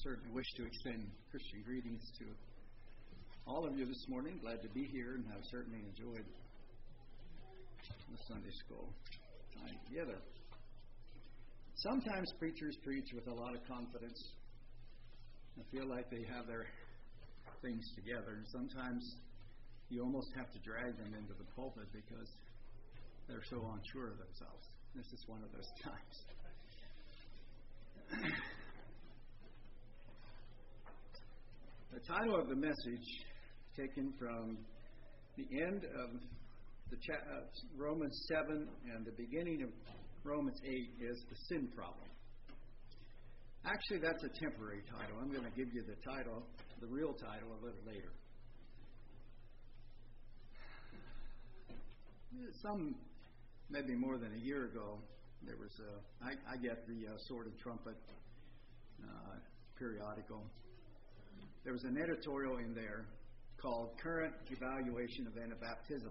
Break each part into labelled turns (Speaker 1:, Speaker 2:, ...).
Speaker 1: certainly wish to extend Christian greetings to all of you this morning. Glad to be here and have certainly enjoyed the Sunday school time together. Sometimes preachers preach with a lot of confidence. I feel like they have their things together. And sometimes you almost have to drag them into the pulpit because they're so unsure of themselves. This is one of those times. The title of the message, taken from the end of the Romans 7 and the beginning of Romans 8, is the sin problem. Actually, that's a temporary title. I'm going to give you the title, the real title, a little later. Some, maybe more than a year ago, there was I get the Sword and Trumpet periodical. There was an editorial in there called Current Evaluation of Anabaptism.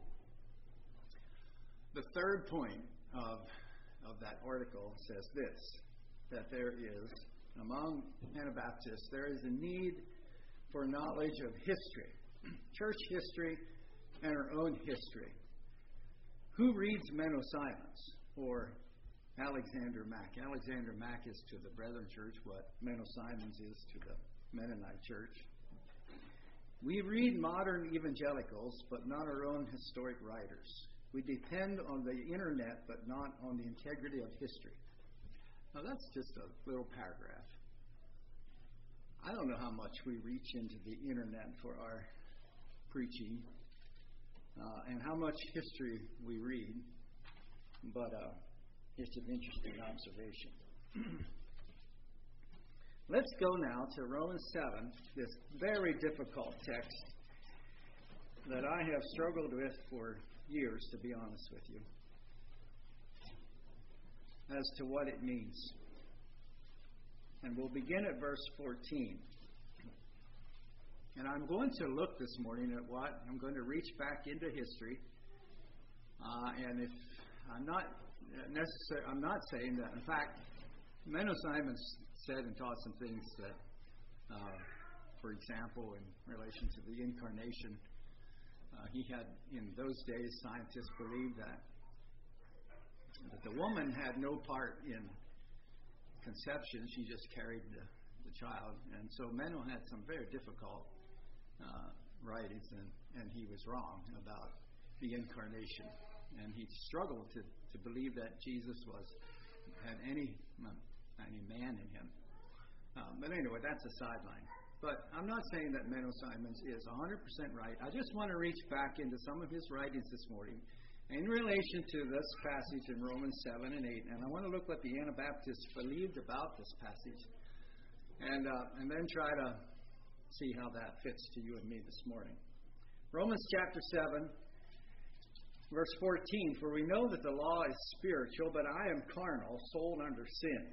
Speaker 1: The third point of that article says this, that there is, among Anabaptists, there is a need for knowledge of history, church history, and our own history. Who reads Menno Simons or Alexander Mack? Alexander Mack is to the Brethren Church what Menno Simons is to the Mennonite Church. We read modern evangelicals, but not our own historic writers. We depend on the internet, but not on the integrity of history. Now, that's just a little paragraph. I don't know how much we reach into the internet for our preaching and how much history we read, but it's an interesting observation. Let's go now to Romans 7, this very difficult text that I have struggled with for years, to be honest with you, as to what it means. And we'll begin at verse 14. And I'm going to look this morning at what? I'm going to reach back into history. And if I'm not saying that. In fact, Menno Simons said and taught some things that, for example, in relation to the incarnation, he had, in those days, scientists believed that the woman had no part in conception. She just carried the child. And so Menno had some very difficult writings, and he was wrong about the incarnation. And he struggled to believe that Jesus had any man in him. But anyway, that's a sideline. But I'm not saying that Menno Simons is 100% right. I just want to reach back into some of his writings this morning in relation to this passage in Romans 7 and 8. And I want to look what the Anabaptists believed about this passage and then try to see how that fits to you and me this morning. Romans chapter 7, verse 14. For we know that the law is spiritual, but I am carnal, sold under sin.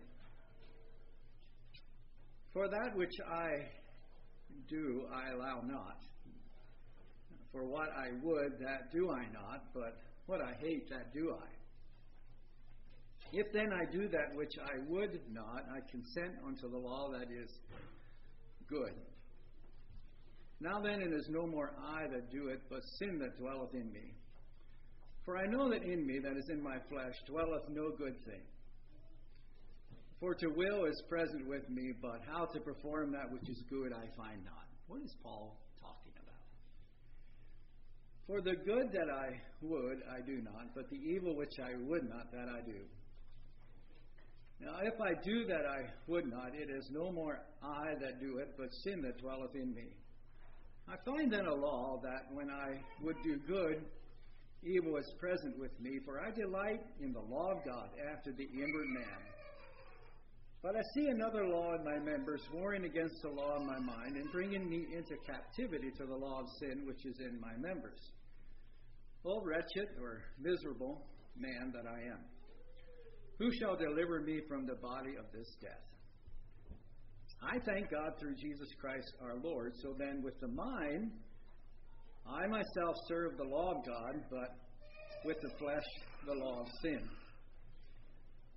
Speaker 1: For that which I do, I allow not. For what I would, that do I not, but what I hate, that do I. If then I do that which I would not, I consent unto the law that is good. Now then it is no more I that do it, but sin that dwelleth in me. For I know that in me, that is in my flesh, dwelleth no good thing. For to will is present with me, but how to perform that which is good I find not. What is Paul talking about? For the good that I would, I do not, but the evil which I would not, that I do. Now if I do that I would not, it is no more I that do it, but sin that dwelleth in me. I find then a law that when I would do good, evil is present with me, for I delight in the law of God after the inward man. But I see another law in my members, warring against the law in my mind, and bringing me into captivity to the law of sin which is in my members. O wretched or miserable man that I am, who shall deliver me from the body of this death? I thank God through Jesus Christ our Lord. So then with the mind, I myself serve the law of God, but with the flesh, the law of sin.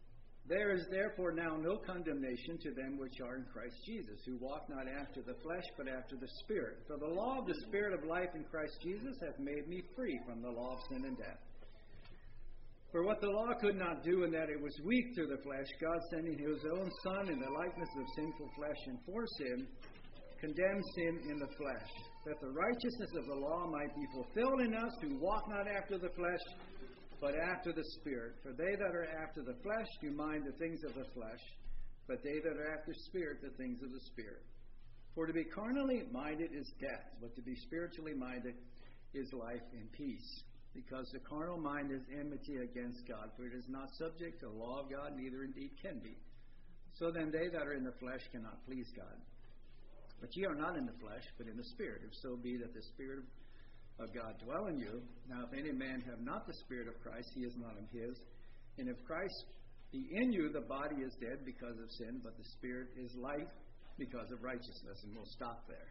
Speaker 1: There is therefore now no condemnation to them which are in Christ Jesus, who walk not after the flesh, but after the Spirit. For the law of the Spirit of life in Christ Jesus hath made me free from the law of sin and death. For what the law could not do, in that it was weak through the flesh, God sending his own Son in the likeness of sinful flesh, and for sin, condemned sin in the flesh, that the righteousness of the law might be fulfilled in us who walk not after the flesh, but after the Spirit. For they that are after the flesh do mind the things of the flesh, but they that are after Spirit the things of the Spirit. For to be carnally minded is death, but to be spiritually minded is life and peace. Because the carnal mind is enmity against God, for it is not subject to the law of God, neither indeed can be. So then they that are in the flesh cannot please God. But ye are not in the flesh, but in the Spirit, if so be that the Spirit of God dwell in you. Now if any man have not the Spirit of Christ, he is not of his. And if Christ be in you, the body is dead because of sin, but the Spirit is life because of righteousness. And we'll stop there.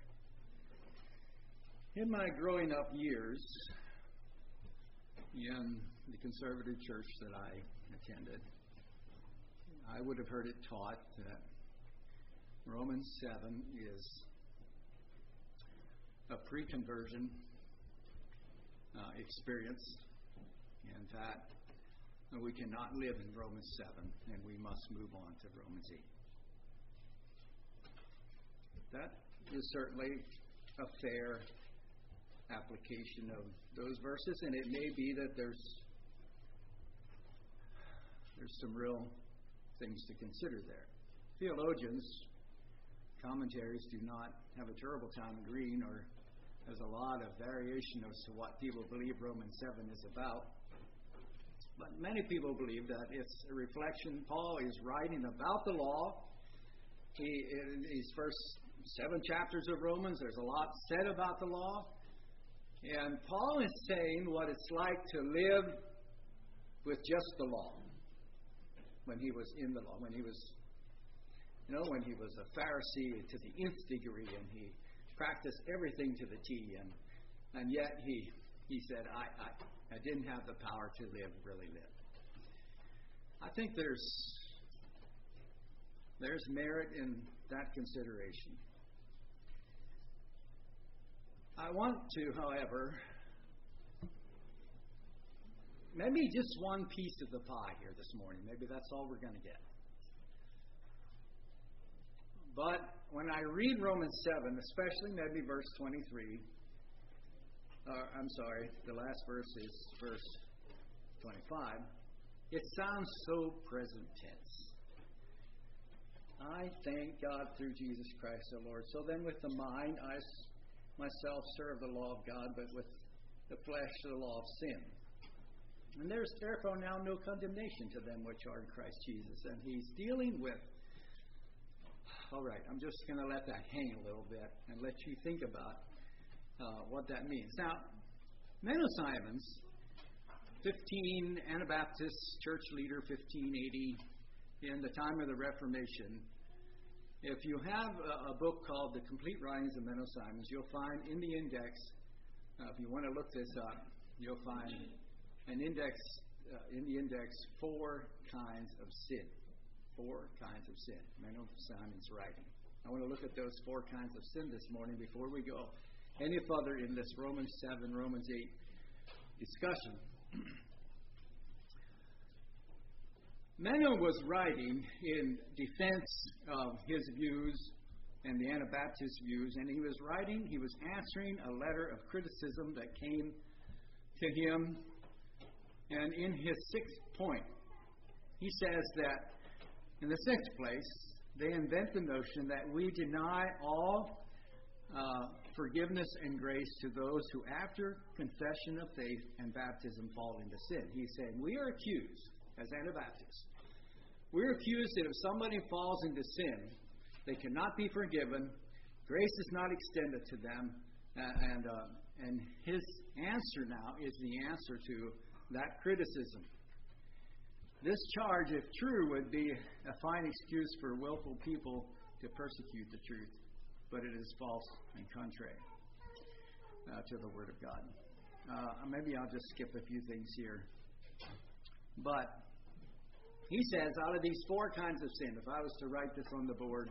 Speaker 1: In my growing up years in the conservative church that I attended, I would have heard it taught that Romans 7 is a pre-conversion experience, and that we cannot live in Romans 7, and we must move on to Romans 8. That is certainly a fair application of those verses, and it may be that there's some real things to consider there. Theologians, commentaries do not have a terrible time agreeing, or there's a lot of variation as to what people believe Romans 7 is about. But many people believe that it's a reflection. Paul is writing about the law. In these first 7 chapters of Romans, there's a lot said about the law. And Paul is saying what it's like to live with just the law when he was in the law, when he was a Pharisee to the nth degree, and he practiced everything to the T, and yet he said, I didn't have the power to really live. I think there's merit in that consideration. I want to, however, maybe just one piece of the pie here this morning. Maybe that's all we're going to get. But when I read Romans 7, especially maybe verse 23, the last verse is verse 25, it sounds so present tense. I thank God through Jesus Christ our Lord. So then with the mind, I myself serve the law of God, but with the flesh, the law of sin. And there's therefore now no condemnation to them which are in Christ Jesus. And he's dealing with, all right, I'm just going to let that hang a little bit and let you think about what that means. Now, Menno Simons, 15 Anabaptist church leader, 1580, in the time of the Reformation. If you have a book called The Complete Writings of Menno Simons, you'll find in the index, if you want to look this up, you'll find an index, in the index, 4 kinds of sin. 4 kinds of sin. Menno Simons' writing. I want to look at those 4 kinds of sin this morning before we go any further in this Romans 7, Romans 8 discussion. Menno was writing in defense of his views and the Anabaptist views, and he was answering a letter of criticism that came to him. And in his 6th point, he says that, in the 6th place, they invent the notion that we deny all forgiveness and grace to those who, after confession of faith and baptism, fall into sin. He's saying we are accused, as Anabaptists, we're accused that if somebody falls into sin, they cannot be forgiven, grace is not extended to them, and his answer now is the answer to that criticism. This charge, if true, would be a fine excuse for willful people to persecute the truth, but it is false and contrary to the Word of God. Maybe I'll just skip a few things here. But he says out of these four kinds of sin, if I was to write this on the board,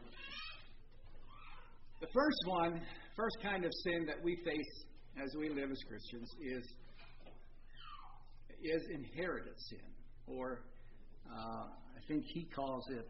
Speaker 1: the first kind of sin that we face as we live as Christians is inherited sin, or I think he calls it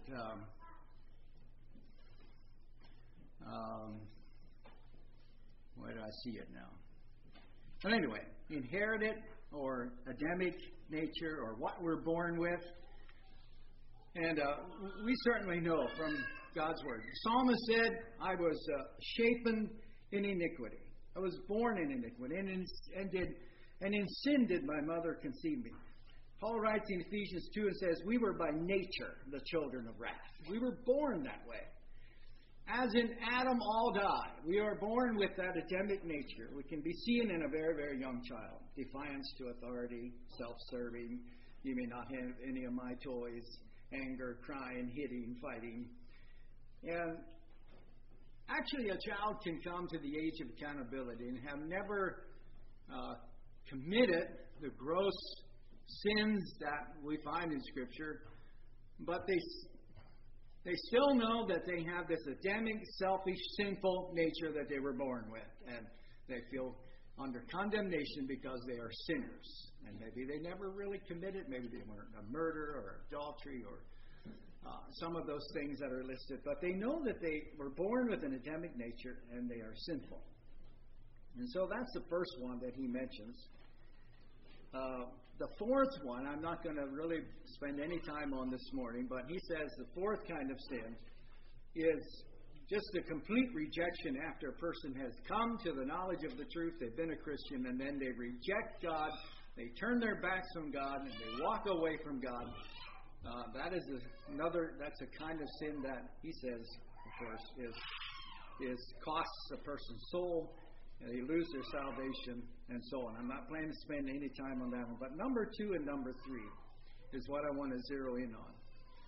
Speaker 1: where do I see it now? But anyway, inherited or Adamic nature, or what we're born with. And we certainly know from God's Word. The psalmist said, I was shapen in iniquity. I was born in iniquity, and in sin did my mother conceive me. Paul writes in Ephesians 2 and says, we were by nature the children of wrath. We were born that way. As in Adam all die, we are born with that Adamic nature. We can be seen in a very, very young child. Defiance to authority, self-serving, you may not have any of my toys, anger, crying, hitting, fighting. And actually a child can come to the age of accountability and have never committed the gross sins that we find in Scripture, but they still know that they have this Adamic, selfish, sinful nature that they were born with. And they feel under condemnation because they are sinners. And maybe they never really committed. Maybe they weren't a murder or adultery or some of those things that are listed. But they know that they were born with an Adamic nature and they are sinful. And so that's the first one that he mentions. The fourth one, I'm not going to really spend any time on this morning, but he says the fourth kind of sin is just a complete rejection after a person has come to the knowledge of the truth, they've been a Christian, and then they reject God, they turn their backs on God, and they walk away from God. That's a kind of sin that he says, of course, is costs a person's soul, and they lose their salvation, and so on. I'm not planning to spend any time on that one. But number 2 and number 3 is what I want to zero in on.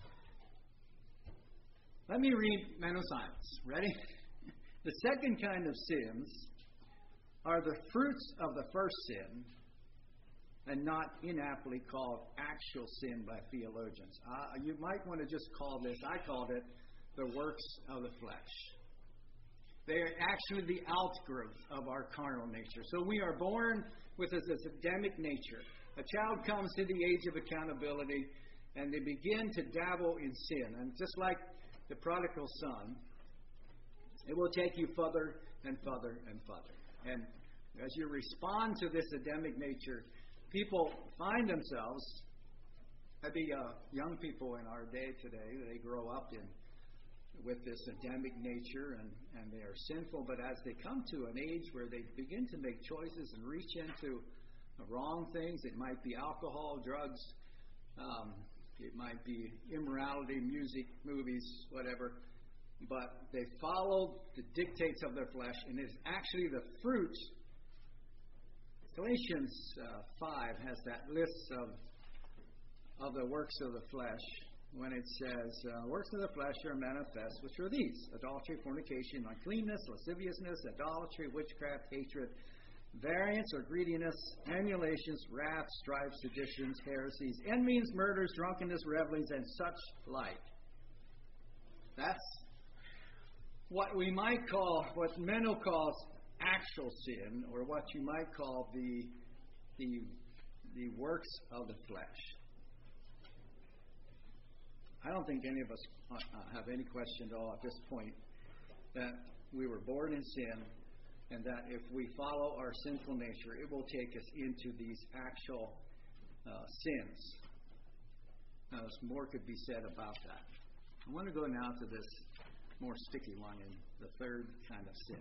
Speaker 1: Let me read Menno Simons. Ready? The second kind of sins are the fruits of the first sin, and not inaptly called actual sin by theologians. You might want to just call this, I called it, the works of the flesh. They are actually the outgrowth of our carnal nature. So we are born with this Adamic nature. A child comes to the age of accountability, and they begin to dabble in sin. And just like the prodigal son, it will take you further and further and further. And as you respond to this Adamic nature, people find themselves, maybe young people in our day today, they grow up with this Adamic nature and they are sinful, but as they come to an age where they begin to make choices and reach into wrong things, it might be alcohol, drugs, it might be immorality, music, movies, whatever, but they follow the dictates of their flesh, and it's actually the fruit. Galatians 5 has that list of the works of the flesh, when it says, works of the flesh are manifest, which are these: adultery, fornication, uncleanness, lasciviousness, idolatry, witchcraft, hatred, variance or greediness, emulations, wrath, strife, seditions, heresies, envyings, murders, drunkenness, revelings, and such like. That's what we might call, what Menno calls actual sin, or what you might call the works of the flesh. I don't think any of us have any question at all at this point that we were born in sin, and that if we follow our sinful nature, it will take us into these actual sins. Now, more could be said about that. I want to go now to this more sticky one, in the third kind of sin.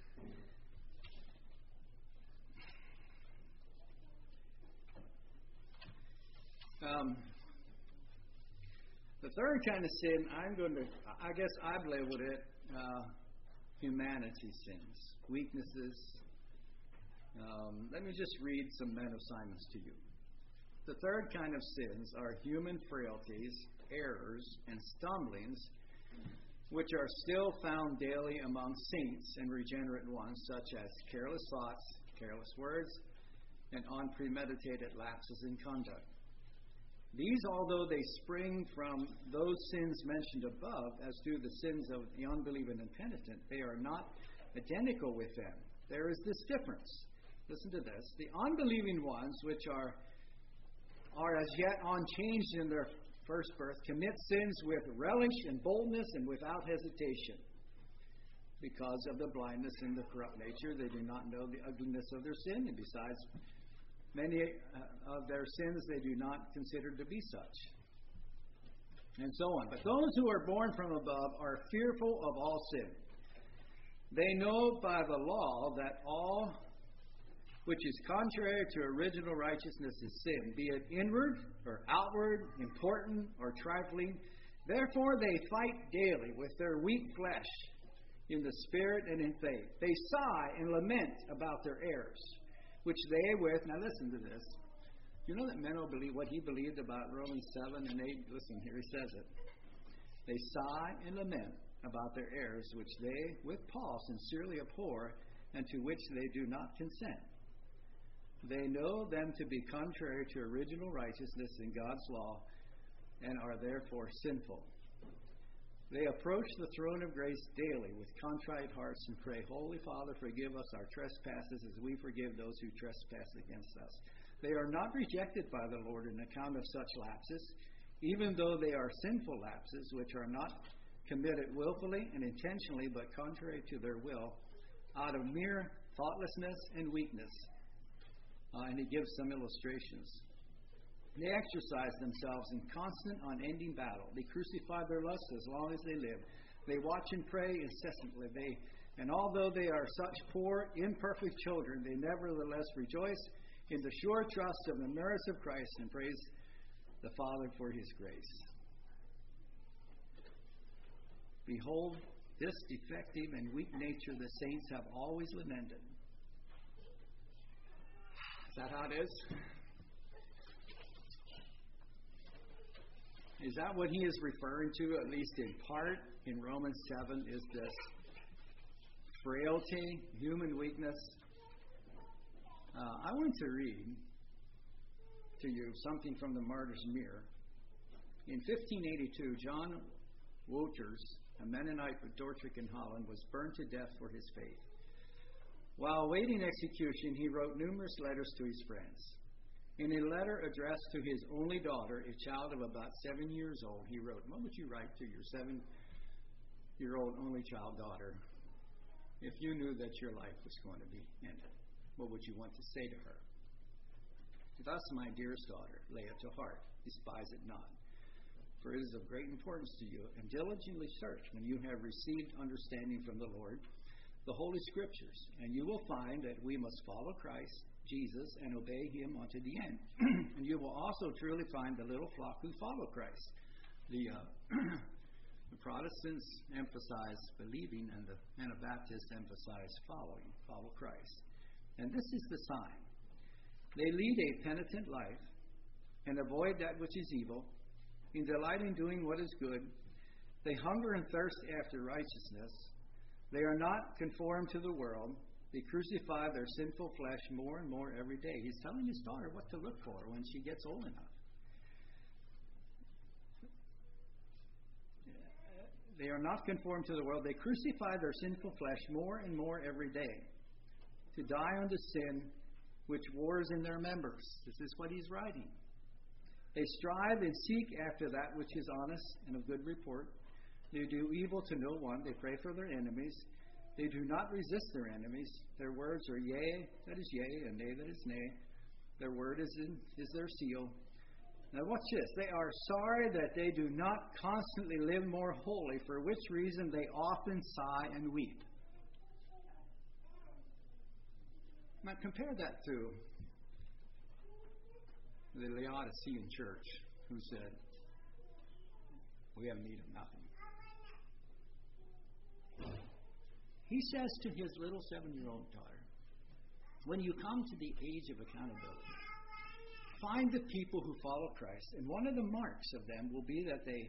Speaker 1: The third kind of sin, I've labeled it humanity sins, weaknesses. Let me just read some Menno Simons to you. The third kind of sins are human frailties, errors, and stumblings, which are still found daily among saints and regenerate ones, such as careless thoughts, careless words, and unpremeditated lapses in conduct. These, although they spring from those sins mentioned above, as do the sins of the unbelieving and impenitent, they are not identical with them. There is this difference. Listen to this. The unbelieving ones, which are as yet unchanged in their first birth, commit sins with relish and boldness and without hesitation. Because of the blindness and the corrupt nature, they do not know the ugliness of their sin, and besides, many of their sins they do not consider to be such, and so on. But those who are born from above are fearful of all sin. They know by the law that all which is contrary to original righteousness is sin, be it inward or outward, important or trifling. Therefore they fight daily with their weak flesh in the spirit and in faith. They sigh and lament about their errors, which they with, now listen to this. You know that Menno believed what he believed about Romans 7 and 8? Listen, here he says it. They sigh and lament about their errors, which they, with Paul, sincerely abhor, and to which they do not consent. They know them to be contrary to original righteousness in God's law, and are therefore sinful. They approach the throne of grace daily with contrite hearts and pray, Holy Father, forgive us our trespasses as we forgive those who trespass against us. They are not rejected by the Lord on account of such lapses, even though they are sinful lapses, which are not committed willfully and intentionally, but contrary to their will, out of mere thoughtlessness and weakness. And he gives some illustrations. They exercise themselves in constant, unending battle. They crucify their lusts as long as they live. They watch and pray incessantly. And although they are such poor, imperfect children, they nevertheless rejoice in the sure trust of the merits of Christ and praise the Father for his grace. Behold, this defective and weak nature the saints have always lamented. Is that how it is? Is that what he is referring to, at least in part, in Romans 7, is this frailty, human weakness? I want to read to you something from the Martyr's Mirror. In 1582, John Wouters, a Mennonite of Dordrecht in Holland, was burned to death for his faith. While awaiting execution, he wrote numerous letters to his friends. In a letter addressed to his only daughter, a child of about 7 years old, he wrote, what would you write to your 7-year-old only child daughter if you knew that your life was going to be ended? What would you want to say to her? Thus, my dearest daughter, lay it to heart, despise it not. For it is of great importance to you, and diligently search when you have received understanding from the Lord, the Holy Scriptures, and you will find that we must follow Christ Jesus and obey him unto the end. And you will also truly find the little flock who follow Christ. The Protestants emphasize believing, and the Anabaptists emphasize following. Follow Christ. And this is the sign. They lead a penitent life and avoid that which is evil. In delight in doing what is good, they hunger and thirst after righteousness. They are not conformed to the world. They crucify their sinful flesh more and more every day. He's telling his daughter what to look for when she gets old enough. They are not conformed to the world. They crucify their sinful flesh more and more every day to die unto sin, which wars in their members. This is what he's writing. They strive and seek after that which is honest and of good report. They do evil to no one. They pray for their enemies. They do not resist their enemies. Their words are yea, that is yea, and nay, that is nay. Their word is their seal. Now watch this. They are sorry that they do not constantly live more holy, for which reason they often sigh and weep. Now compare that to the Laodicean church, who said, we have need of nothing. He says to his little 7-year-old daughter, when you come to the age of accountability, find the people who follow Christ, and one of the marks of them will be that they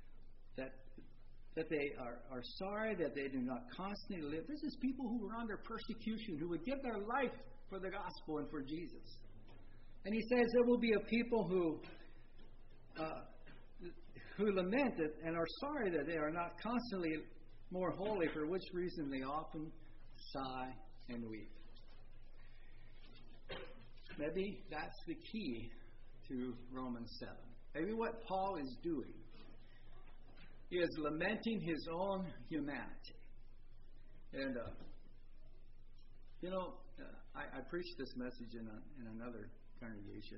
Speaker 1: are sorry that they do not constantly live. This is people who were under persecution, who would give their life for the gospel and for Jesus. And he says there will be a people who who lament it and are sorry that they are not constantly more holy, for which reason they often sigh and weep. Maybe that's the key to Romans 7. Maybe what Paul is doing is lamenting his own humanity. And, I preached this message in another congregation,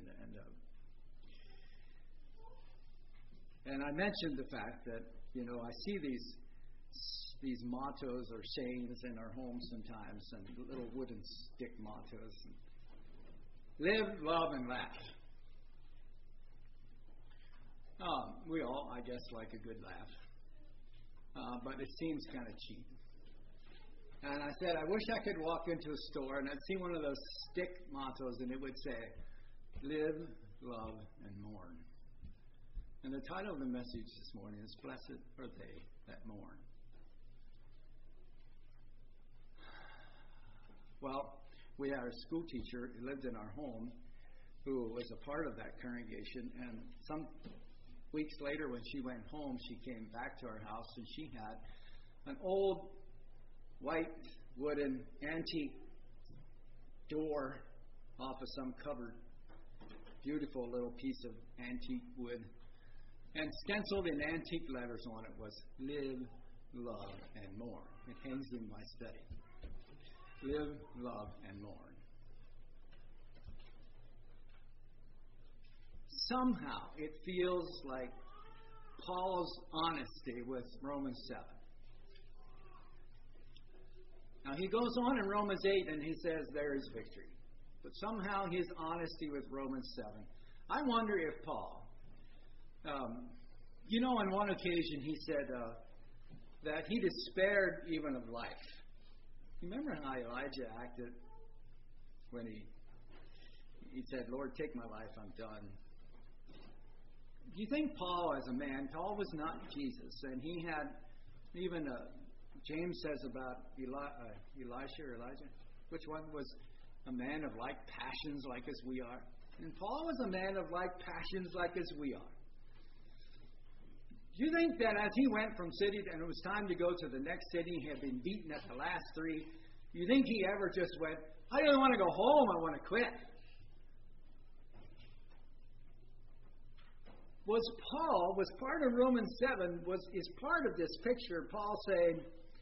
Speaker 1: and I mentioned the fact that, I see these mottos or sayings in our homes sometimes, and little wooden stick mottos. Live, love, and laugh. We all, I guess, like a good laugh. But it seems kind of cheap. And I said, I wish I could walk into a store and I'd see one of those stick mottos and it would say, live, love, and mourn. And the title of the message this morning is Blessed Are They That Mourn. Well, we had a school teacher who lived in our home who was a part of that congregation, and some weeks later when she went home, she came back to our house and she had an old white wooden antique door off of some cupboard. Beautiful little piece of antique wood. And stenciled in antique letters on it was live, love, and mourn. It hangs in my study. Live, love, and mourn. Somehow it feels like Paul's honesty with Romans 7. Now he goes on in Romans 8 and he says there is victory. But somehow his honesty with Romans 7. I wonder if Paul, on one occasion he said that he despaired even of life. You remember how Elijah acted when he said, Lord, take my life, I'm done. Do you think Paul, as a man, Paul was not Jesus, and he had even James says about Elisha or Elijah, which one was a man of like passions like as we are? And Paul was a man of like passions like as we are. Do you think that as he went from city and it was time to go to the next city, he had been beaten at the last three, you think he ever just went, I don't want to go home, I want to quit? Was part of Romans 7, is part of this picture, Paul saying,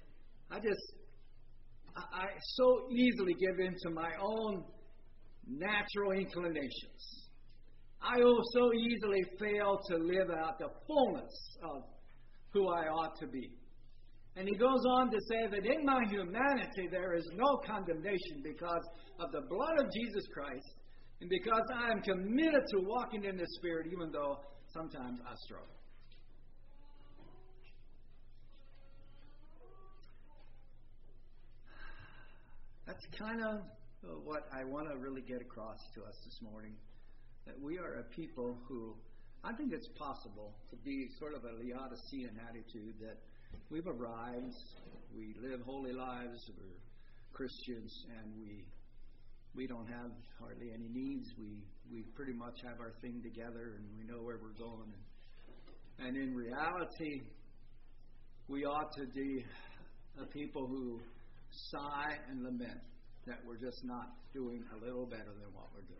Speaker 1: I so easily give in to my own natural inclinations. I will so easily fail to live out the fullness of who I ought to be. And he goes on to say that in my humanity there is no condemnation because of the blood of Jesus Christ and because I am committed to walking in the Spirit even though sometimes I struggle. That's kind of what I want to really get across to us this morning. That we are a people who, I think it's possible to be sort of a Laodicean attitude that we've arrived, we live holy lives, we're Christians, and we don't have hardly any needs. We pretty much have our thing together and we know where we're going. And in reality, we ought to be a people who sigh and lament that we're just not doing a little better than what we're doing.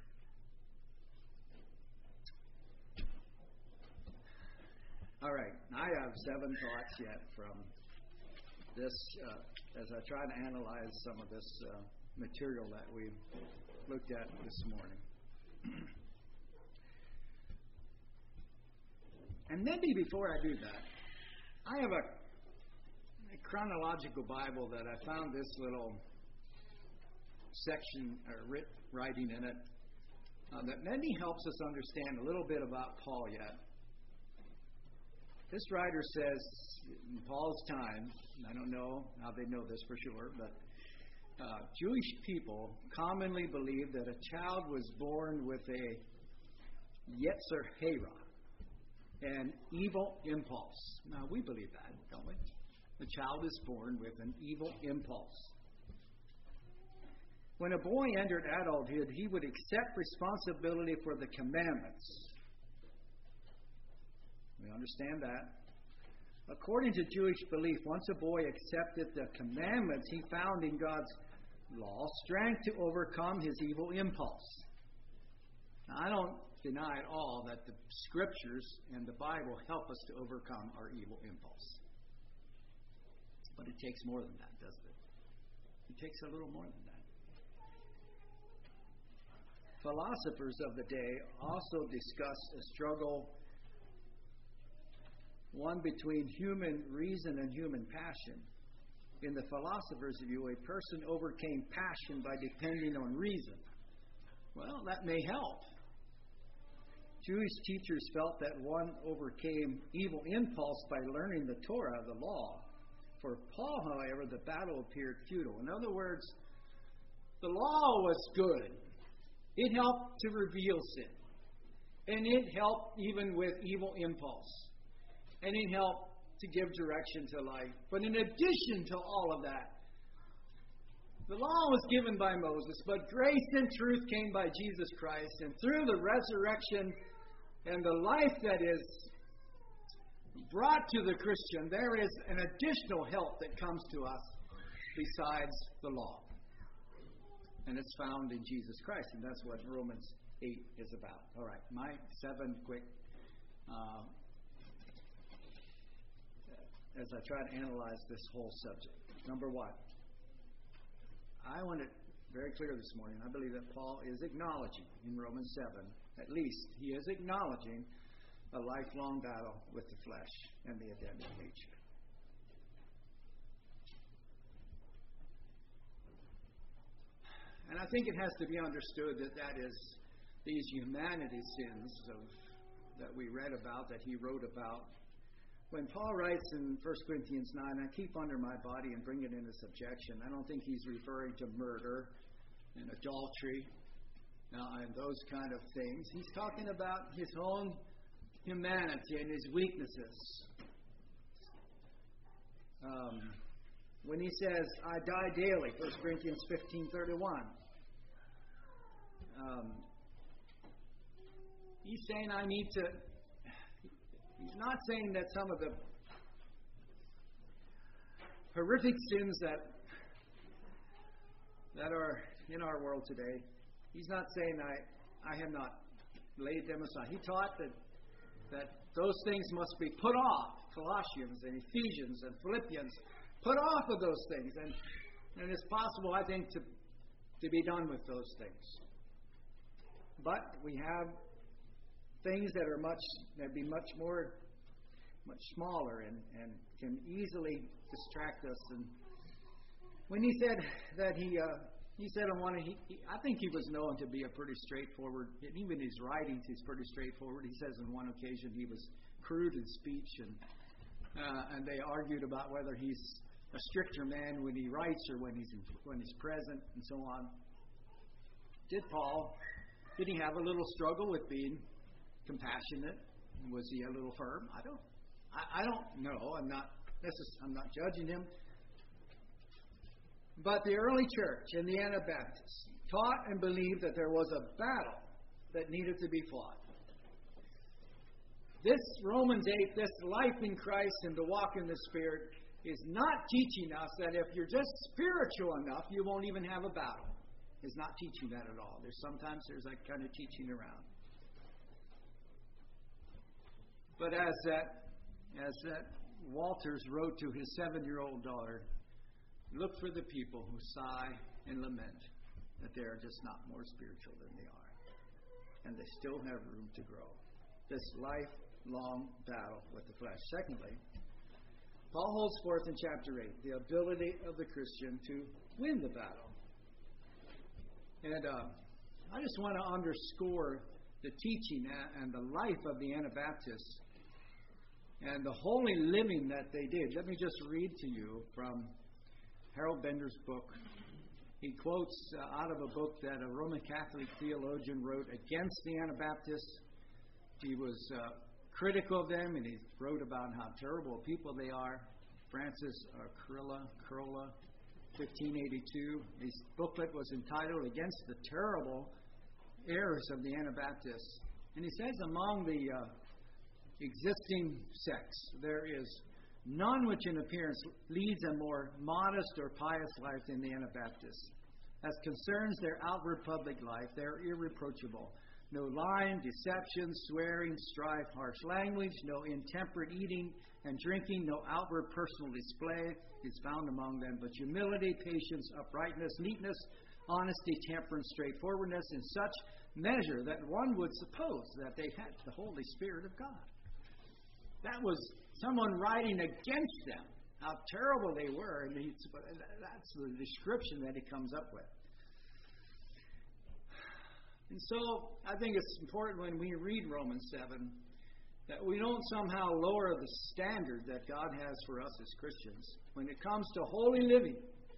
Speaker 1: All right, I have 7 thoughts yet from this as I try to analyze some of this material that we looked at this morning. And maybe before I do that, I have a chronological Bible that I found this little section or writing in it that maybe helps us understand a little bit about Paul yet. This writer says, in Paul's time, I don't know how they know this for sure, but Jewish people commonly believed that a child was born with a Yetzer Hara, an evil impulse. Now, we believe that, don't we? The child is born with an evil impulse. When a boy entered adulthood, he would accept responsibility for the commandments. understand that. According to Jewish belief, once a boy accepted the commandments he found in God's law, strength to overcome his evil impulse. Now, I don't deny at all that the Scriptures and the Bible help us to overcome our evil impulse. But it takes more than that, doesn't it? It takes a little more than that. Philosophers of the day also discuss a struggle, one between human reason and human passion. In the philosopher's view, a person overcame passion by depending on reason. Well, that may help. Jewish teachers felt that one overcame evil impulse by learning the Torah, the law. For Paul, however, the battle appeared futile. In other words, the law was good. It helped to reveal sin. And it helped even with evil impulse. And it helped to give direction to life. But in addition to all of that, the law was given by Moses, but grace and truth came by Jesus Christ. And through the resurrection and the life that is brought to the Christian, there is an additional help that comes to us besides the law. And it's found in Jesus Christ. And that's what Romans 8 is about. All right, my 7 quick as I try to analyze this whole subject. Number 1, I want it very clear this morning. I believe that Paul is acknowledging in Romans 7, at least, he is acknowledging a lifelong battle with the flesh and the Adamic nature. And I think it has to be understood that is these humanity sins that we read about, that he wrote about. When Paul writes in 1 Corinthians 9, I keep under my body and bring it into subjection, I don't think he's referring to murder and adultery and those kind of things. He's talking about his own humanity and his weaknesses. When he says, I die daily, 1 Corinthians 15:31, he's saying I need to... He's not saying that some of the horrific sins that are in our world today, he's not saying I have not laid them aside. He taught that those things must be put off. Colossians and Ephesians and Philippians, put off of those things. And it's possible, I think, to be done with those things. But we have things that are much smaller and can easily distract us. And when he said that he said on one, I think he was known to be a pretty straightforward. Even his writings, he's pretty straightforward. He says on one occasion he was crude in speech, and they argued about whether he's a stricter man when he writes or when he's present, and so on. Did he have a little struggle with being compassionate? Was he a little firm? I don't know. I'm not judging him. But the early church and the Anabaptists taught and believed that there was a battle that needed to be fought. This Romans 8, this life in Christ and to walk in the Spirit, is not teaching us that if you're just spiritual enough, you won't even have a battle. It's not teaching that at all. Sometimes there's that kind of teaching around. But as that Walters wrote to his 7-year-old daughter, look for the people who sigh and lament that they are just not more spiritual than they are. And they still have room to grow. This lifelong battle with the flesh. Secondly, Paul holds forth in chapter 8 the ability of the Christian to win the battle. And I just want to underscore the teaching and the life of the Anabaptists and the holy living that they did. Let me just read to you from Harold Bender's book. He quotes out of a book that a Roman Catholic theologian wrote against the Anabaptists. He was critical of them, and he wrote about how terrible people they are. Francis Carolla, 1582. His booklet was entitled Against the Terrible Errors of the Anabaptists. And he says among the existing sects, there is none which in appearance leads a more modest or pious life than the Anabaptists. As concerns their outward public life, they are irreproachable. No lying, deception, swearing, strife, harsh language, no intemperate eating and drinking, no outward personal display is found among them, but humility, patience, uprightness, neatness, honesty, temperance, straightforwardness, in such measure that one would suppose that they had the Holy Spirit of God. That was someone writing against them, how terrible they were, and that's the description that he comes up with. And so I think it's important when we read Romans 7 that we don't somehow lower the standard that God has for us as Christians when it comes to holy living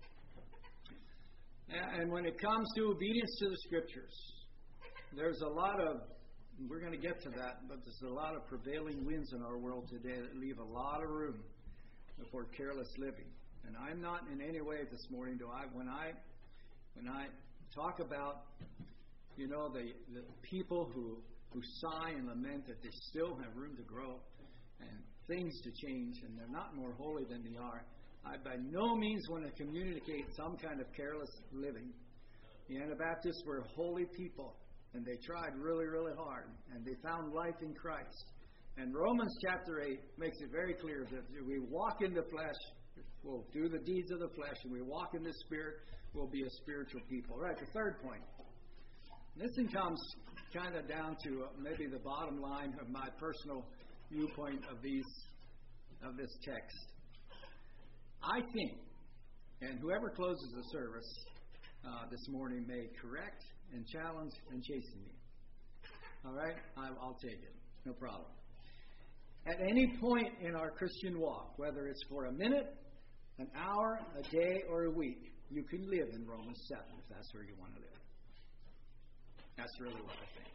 Speaker 1: and when it comes to obedience to the Scriptures. There's a lot of, we're going to get to that, but there's a lot of prevailing winds in our world today that leave a lot of room for careless living. And I'm not in any way this morning, when I talk about, the people who sigh and lament that they still have room to grow and things to change, and they're not more holy than they are, I by no means want to communicate some kind of careless living. The Anabaptists were holy people, and they tried really, really hard, and they found life in Christ. And Romans chapter 8 makes it very clear that if we walk in the flesh, we'll do the deeds of the flesh, and we walk in the Spirit, we'll be a spiritual people. Right, the third point. This one comes kind of down to maybe the bottom line of my personal viewpoint of this text. I think, and whoever closes the service this morning may correct and challenge and chasten me. All right? I'll take it. No problem. At any point in our Christian walk, whether it's for a minute, an hour, a day, or a week, you can live in Romans 7 if that's where you want to live. That's really what I think.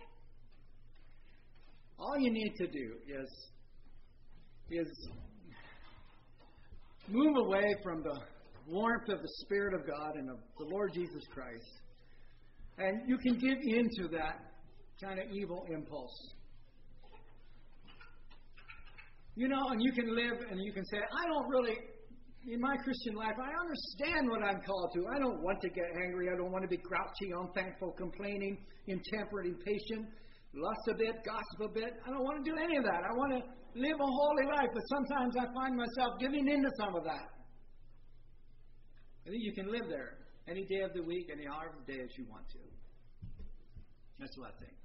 Speaker 1: All you need to do is move away from the warmth of the Spirit of God and of the Lord Jesus Christ, and you can give in to that kind of evil impulse. And you can live and you can say, I don't really, in my Christian life, I understand what I'm called to. I don't want to get angry. I don't want to be grouchy, unthankful, complaining, intemperate, impatient, lust a bit, gossip a bit. I don't want to do any of that. I want to live a holy life, but sometimes I find myself giving in to some of that. I think you can live there any day of the week, any hour of the day as you want to. That's what I think.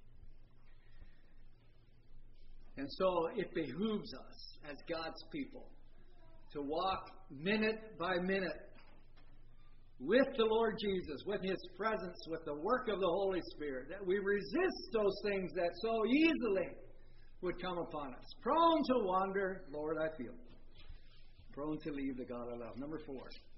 Speaker 1: And so it behooves us as God's people to walk minute by minute with the Lord Jesus, with His presence, with the work of the Holy Spirit, that we resist those things that so easily would come upon us. Prone to wander, Lord, I feel. Prone to leave the God I love. Number 4.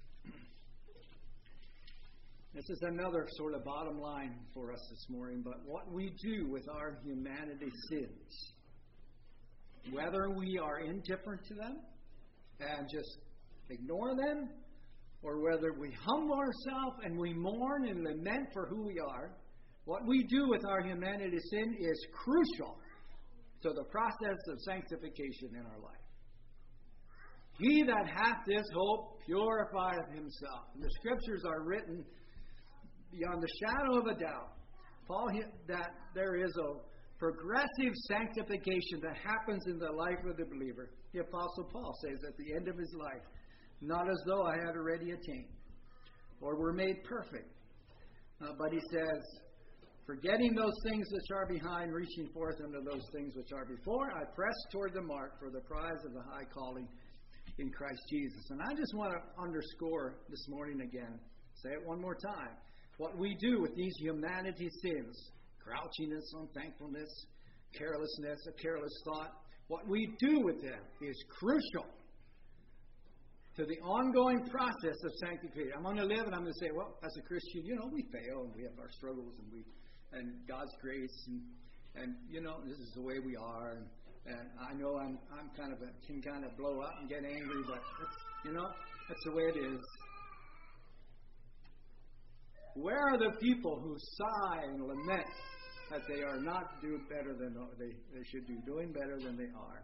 Speaker 1: This is another sort of bottom line for us this morning, but what we do with our humanity sins, whether we are indifferent to them and just ignore them, or whether we humble ourselves and we mourn and lament for who we are, what we do with our humanity sin is crucial to the process of sanctification in our life. He that hath this hope purifieth himself. And the Scriptures are written beyond the shadow of a doubt, that there is a progressive sanctification that happens in the life of the believer. The Apostle Paul says at the end of his life, not as though I had already attained or were made perfect. But he says, forgetting those things which are behind, reaching forth unto those things which are before, I press toward the mark for the prize of the high calling in Christ Jesus. And I just want to underscore this morning again, say it one more time, what we do with these humanity sins, grouchiness, unthankfulness, carelessness, a careless thought, what we do with them is crucial to the ongoing process of sanctification. I'm going to live and I'm going to say, well, as a Christian, we fail and we have our struggles and God's grace and this is the way we are. And I know I'm can kind of blow up and get angry, but that's the way it is. Where are the people who sigh and lament that they are not do better than they should do, doing better than they are.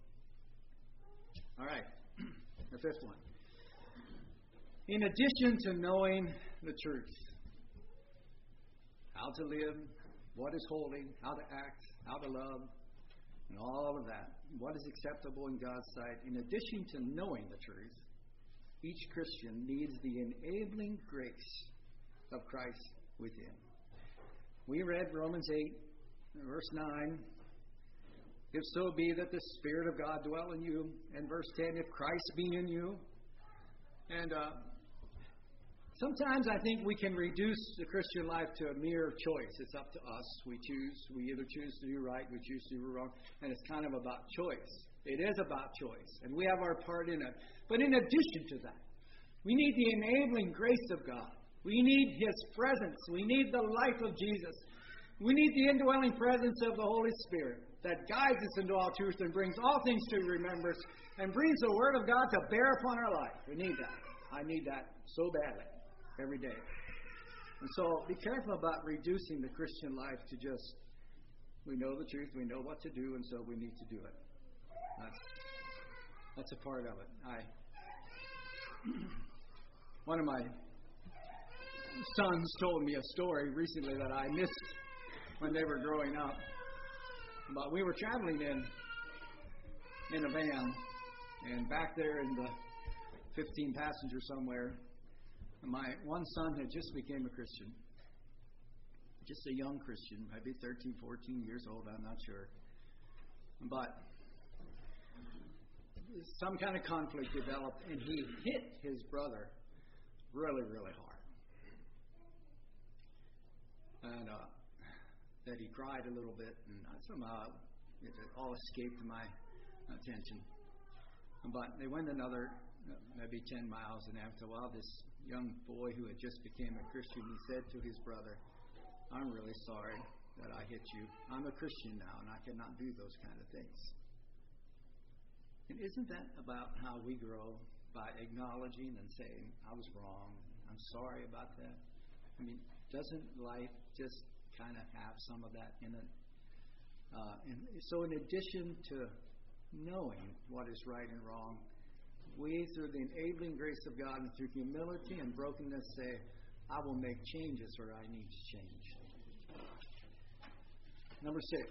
Speaker 1: All right, the fifth one. In addition to knowing the truth, how to live, what is holy, how to act, how to love, and all of that, what is acceptable in God's sight, in addition to knowing the truth, each Christian needs the enabling grace of Christ within. We read Romans 8, verse 9. If so be that the Spirit of God dwell in you. And verse 10, if Christ be in you. And sometimes I think we can reduce the Christian life to a mere choice. It's up to us. We either choose to do right, we choose to do wrong. And it's kind of about choice. It is about choice. And we have our part in it. But in addition to that, we need the enabling grace of God. We need His presence. We need the life of Jesus. We need the indwelling presence of the Holy Spirit that guides us into all truth and brings all things to remembrance and brings the Word of God to bear upon our life. We need that. I need that so badly every day. And so be careful about reducing the Christian life to just, we know the truth, we know what to do, and so we need to do it. That's a part of it. One of my sons told me a story recently that I missed when they were growing up. But we were traveling in a van, and back there in the 15 passenger somewhere, my one son had just became a Christian. Just a young Christian, maybe 13, 14 years old, I'm not sure. But some kind of conflict developed, and he hit his brother really, really hard. And that he cried a little bit, and somehow it all escaped my attention. But they went another maybe 10 miles, and after a while, this young boy who had just became a Christian, he said to his brother, I'm really sorry that I hit you. I'm a Christian now, and I cannot do those kind of things. And isn't that about how we grow? By acknowledging and saying, I was wrong, I'm sorry about that. I mean, doesn't life just kind of have some of that in it? And so in addition to knowing what is right and wrong, we, through the enabling grace of God and through humility and brokenness, say, I will make changes where I need to change. Number 6.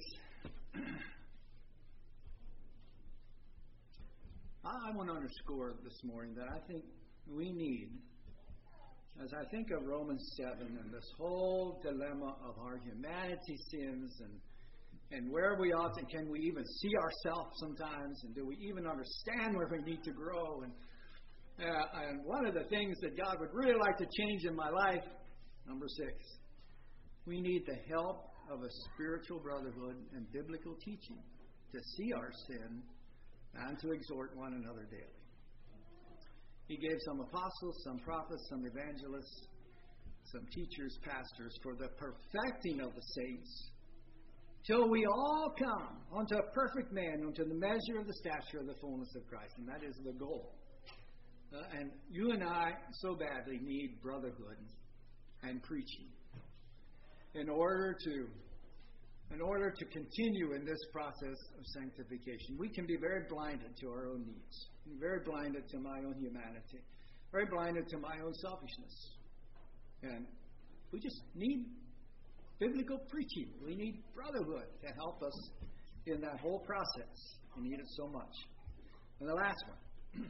Speaker 1: I want to underscore this morning that I think we need, as I think of Romans 7 and this whole dilemma of our humanity sins and where we ought to, can we even see ourselves sometimes, and do we even understand where we need to grow? And one of the things that God would really like to change in my life, number 6, we need the help of a spiritual brotherhood and biblical teaching to see our sin and to exhort one another daily. He gave some apostles, some prophets, some evangelists, some teachers, pastors, for the perfecting of the saints, till we all come unto a perfect man, unto the measure of the stature of the fullness of Christ. And that is the goal. And you and I so badly need brotherhood and preaching in order to continue in this process of sanctification. We can be very blinded to our own needs, very blinded to my own humanity, very blinded to my own selfishness. And we just need biblical preaching. We need brotherhood to help us in that whole process. We need it so much. And the last one.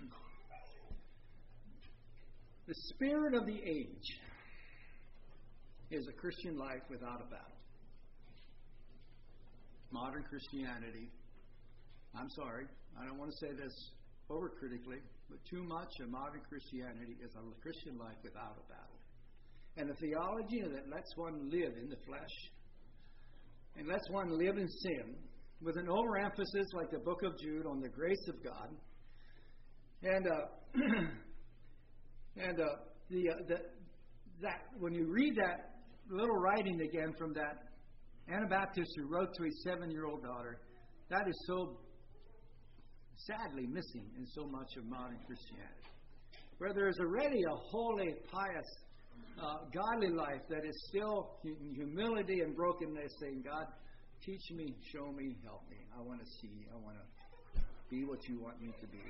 Speaker 1: The spirit of the age is a Christian life without a battle. Modern Christianity, I'm sorry, I don't want to say this overcritically, but too much of modern Christianity is a Christian life without a battle. And the theology that lets one live in the flesh and lets one live in sin with an overemphasis like the book of Jude on the grace of God. That when you read that little writing again from that Anabaptist who wrote to his 7-year-old daughter, that is so sadly missing in so much of modern Christianity. Where there is already a holy, pious godly life that is still in humility and brokenness, saying, God, teach me, show me, help me. I want to see. I want to be what you want me to be.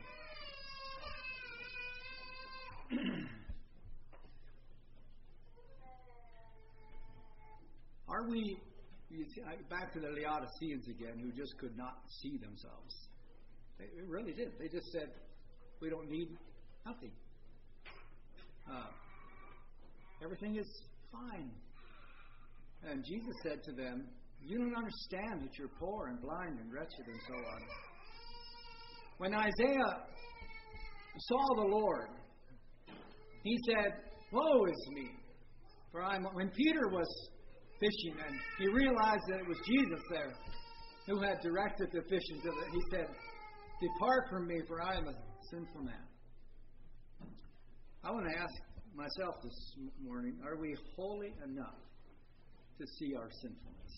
Speaker 1: Are we, back to the Laodiceans again, who just could not see themselves? They really did. They just said, we don't need nothing. Everything is fine. And Jesus said to them, you don't understand that you're poor and blind and wretched and so on. When Isaiah saw the Lord, he said, woe is me. When Peter was fishing and he realized that it was Jesus there who had directed the fishing to he said, depart from me, for I am a sinful man. I want to ask myself this morning, are we holy enough to see our sinfulness?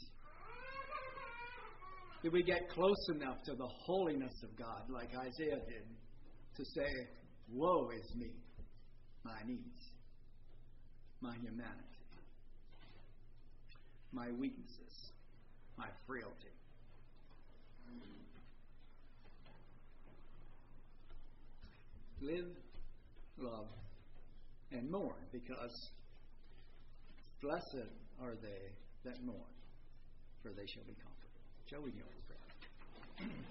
Speaker 1: Did we get close enough to the holiness of God like Isaiah did to say, woe is me, my needs, my humanity, my weaknesses, my frailty? Live, love, and mourn, because blessed are they that mourn, for they shall be comforted. Shall we kneel in prayer?